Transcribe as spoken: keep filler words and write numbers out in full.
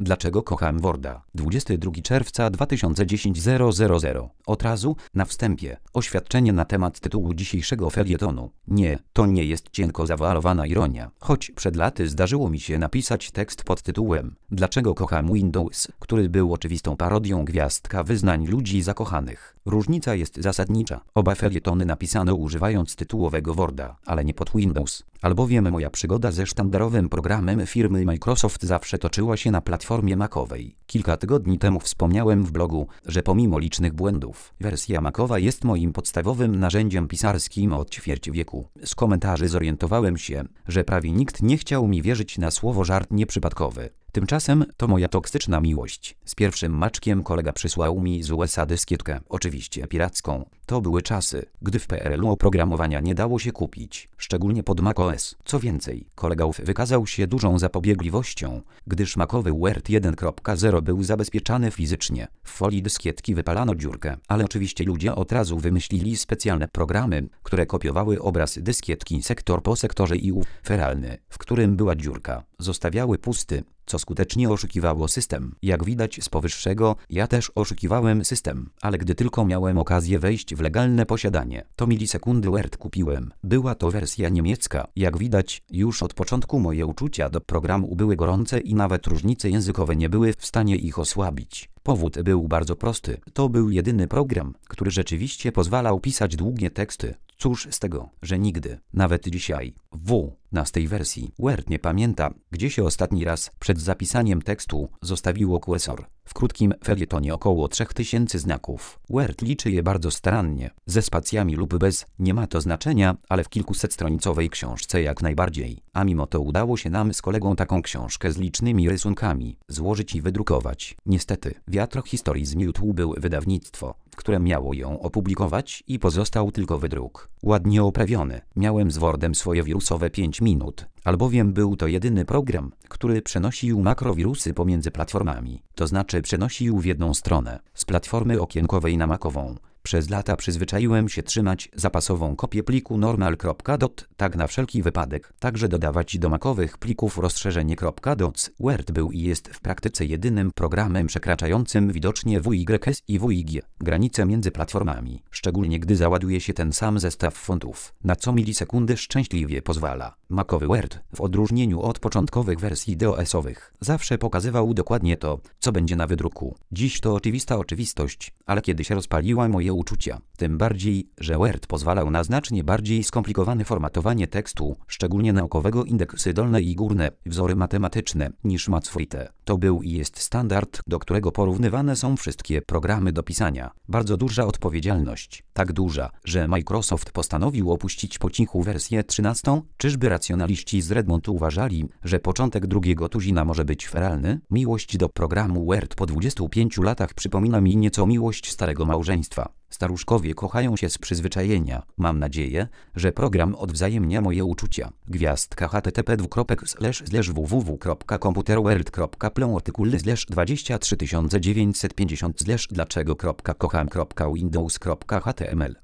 Dlaczego kocham Worda? dwudziestego drugiego czerwca dwa tysiące dziesiątego. Od razu, na wstępie, oświadczenie na temat tytułu dzisiejszego felietonu. Nie, to nie jest cienko zawoalowana ironia. Choć przed laty zdarzyło mi się napisać tekst pod tytułem Dlaczego kocham Windows, który był oczywistą parodią gwiazdka wyznań ludzi zakochanych. Różnica jest zasadnicza. Oba felietony napisano używając tytułowego Worda, ale nie pod Windows. Albowiem moja przygoda ze sztandarowym programem firmy Microsoft zawsze toczyła się na platformie macowej. Kilka tygodni temu wspomniałem w blogu, że pomimo licznych błędów, wersja macowa jest moim podstawowym narzędziem pisarskim od ćwierć wieku. Z komentarzy zorientowałem się, że prawie nikt nie chciał mi wierzyć na słowo żart nieprzypadkowy. Tymczasem to moja toksyczna miłość. Z pierwszym maczkiem kolega przysłał mi z U S A dyskietkę, oczywiście piracką. To były czasy, gdy w P R L u oprogramowania nie dało się kupić, szczególnie pod macOS. Co więcej, kolega ów wykazał się dużą zapobiegliwością, gdyż macowy Word jeden kropka zero był zabezpieczany fizycznie. W folii dyskietki wypalano dziurkę, ale oczywiście ludzie od razu wymyślili specjalne programy, które kopiowały obraz dyskietki sektor po sektorze i ów feralny, w którym była dziurka, zostawiały pusty, co skutecznie oszukiwało system. Jak widać z powyższego, ja też oszukiwałem system, ale gdy tylko miałem okazję wejść w legalne posiadanie, to milisekundy Word kupiłem. Była to wersja niemiecka. Jak widać, już od początku moje uczucia do programu były gorące i nawet różnice językowe nie były w stanie ich osłabić. Powód był bardzo prosty. To był jedyny program, który rzeczywiście pozwalał pisać długie teksty. Cóż z tego, że nigdy, nawet dzisiaj, w nastej wersji Word nie pamięta, gdzie się ostatni raz przed zapisaniem tekstu zostawiło kursor. W krótkim felietonie około trzech tysięcy znaków. Word liczy je bardzo starannie, ze spacjami lub bez, nie ma to znaczenia, ale w kilkusetstronicowej książce jak najbardziej. A mimo to udało się nam z kolegą taką książkę z licznymi rysunkami złożyć i wydrukować. Niestety, wiatr historii zmiótł był wydawnictwo, które miało ją opublikować i pozostał tylko wydruk. Ładnie oprawiony. Miałem z Wordem swoje wirusowe pięć minut, albowiem był to jedyny program, który przenosił makrowirusy pomiędzy platformami, to znaczy przenosił w jedną stronę, z platformy okienkowej na macową. Przez lata przyzwyczaiłem się trzymać zapasową kopię pliku normal.dot, tak na wszelki wypadek, także dodawać do macowych plików rozszerzenie .doc. Word był i jest w praktyce jedynym programem przekraczającym widocznie W Y S i W G, granice między platformami, szczególnie gdy załaduje się ten sam zestaw fontów, na co milisekundy szczęśliwie pozwala. Macowy Word, w odróżnieniu od początkowych wersji DOS-owych, zawsze pokazywał dokładnie to, co będzie na wydruku. Dziś to oczywista oczywistość, ale kiedyś rozpaliła moje uczucia. Tym bardziej, że Word pozwalał na znacznie bardziej skomplikowane formatowanie tekstu, szczególnie naukowego, indeksy dolne i górne, wzory matematyczne, niż Mathfrite. To był i jest standard, do którego porównywane są wszystkie programy do pisania. Bardzo duża odpowiedzialność. Tak duża, że Microsoft postanowił opuścić po cichu wersję trzynastą. Czyżby racjonaliści z Redmontu uważali, że początek drugiego tuzina może być feralny? Miłość do programu Word po dwudziestu pięciu latach przypomina mi nieco miłość starego małżeństwa. Staruszkowie kochają się z przyzwyczajenia. Mam nadzieję, że program odwzajemnia moje uczucia. Gwiazdka http dwukropek slash slash www kropka komputerworld kropka plon artykuł slash dwadzieścia trzy tysiące dziewięćset pięćdziesiąt slash dlaczego kropka kocham kropka windows kropka html